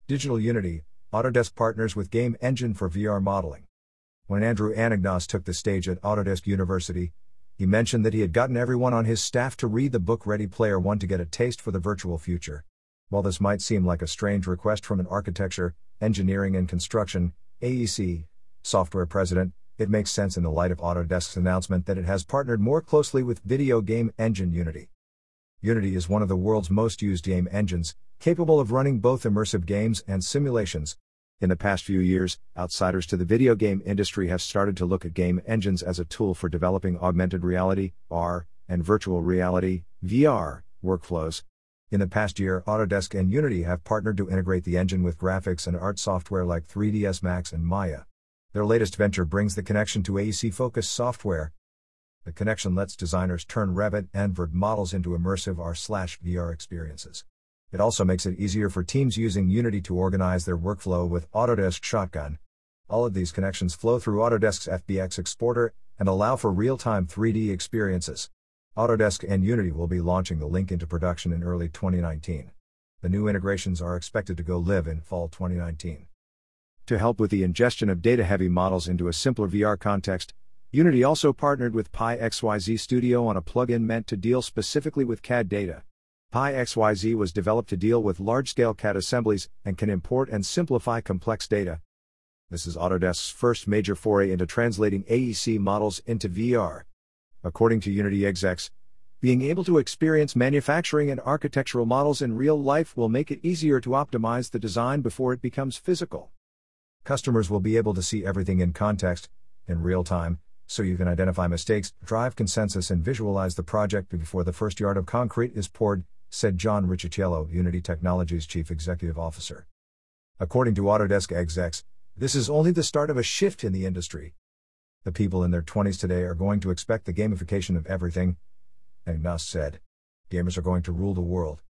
Digital Unity, Autodesk partners with Game Engine for VR modeling. When Andrew Anagnos took the stage at Autodesk University, he mentioned that he had gotten everyone on his staff to read the book Ready Player One to get a taste for the virtual future. While this might seem like a strange request from an architecture, engineering and construction, AEC, software president, it makes sense in the light of Autodesk's announcement that it has partnered more closely with video game engine Unity. Unity is one of the world's most used game engines, capable of running both immersive games and simulations. In the past few years, outsiders to the video game industry have started to look at game engines as a tool for developing augmented reality, AR, and virtual reality, VR, workflows. In the past year, Autodesk and Unity have partnered to integrate the engine with graphics and art software like 3ds Max and Maya. Their latest venture brings the connection to AEC-focused software. The connection lets designers turn Revit and VRD models into immersive AR/VR experiences. It also makes it easier for teams using Unity to organize their workflow with Autodesk Shotgun. All of these connections flow through Autodesk's FBX exporter and allow for real-time 3D experiences. Autodesk and Unity will be launching the link into production in early 2019. The new integrations are expected to go live in fall 2019. To help with the ingestion of data-heavy models into a simpler VR context, Unity also partnered with PyXYZ Studio on a plugin meant to deal specifically with CAD data. PyXYZ was developed to deal with large-scale CAD assemblies and can import and simplify complex data. This is Autodesk's first major foray into translating AEC models into VR. According to Unity execs, being able to experience manufacturing and architectural models in real life will make it easier to optimize the design before it becomes physical. Customers will be able to see everything in context, in real time, so you can identify mistakes, drive consensus and visualize the project before the first yard of concrete is poured, said John Riccicello, Unity Technologies Chief Executive Officer. According to Autodesk execs, this is only the start of a shift in the industry. The people in their 20s today are going to expect the gamification of everything, Anagnos said. Gamers are going to rule the world.